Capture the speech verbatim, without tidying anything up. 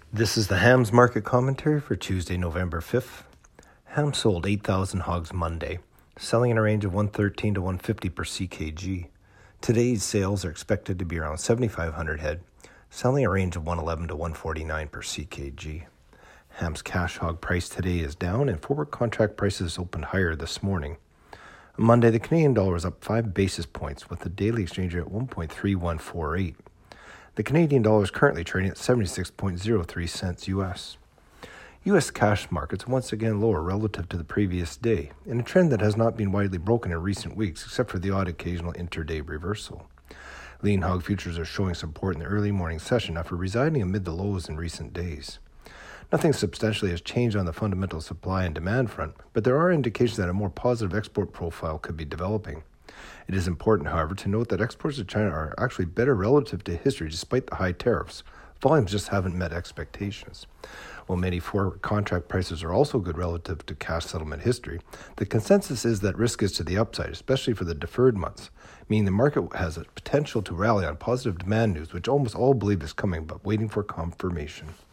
This is the Hams Market Commentary for Tuesday, November fifth. Ham sold eight thousand hogs Monday, selling in a range of one thirteen to one fifty per C K G. Today's sales are expected to be around seventy-five hundred head, selling a range of one eleven to one forty-nine per C K G. Ham's cash hog price today is down and forward contract prices opened higher this morning. On Monday, the Canadian dollar was up five basis points with the daily exchange rate at one point three one four eight. The Canadian dollar is currently trading at seventy-six point zero three cents U S. U S cash markets once again lower relative to the previous day, in a trend that has not been widely broken in recent weeks except for the odd occasional intraday reversal. Lean hog futures are showing support in the early morning session after residing amid the lows in recent days. Nothing substantially has changed on the fundamental supply and demand front, but there are indications that a more positive export profile could be developing. It is important, however, to note that exports to China are actually better relative to history despite the high tariffs. Volumes just haven't met expectations. While many forward contract prices are also good relative to cash settlement history, the consensus is that risk is to the upside, especially for the deferred months, meaning the market has a potential to rally on positive demand news, which almost all believe is coming but waiting for confirmation.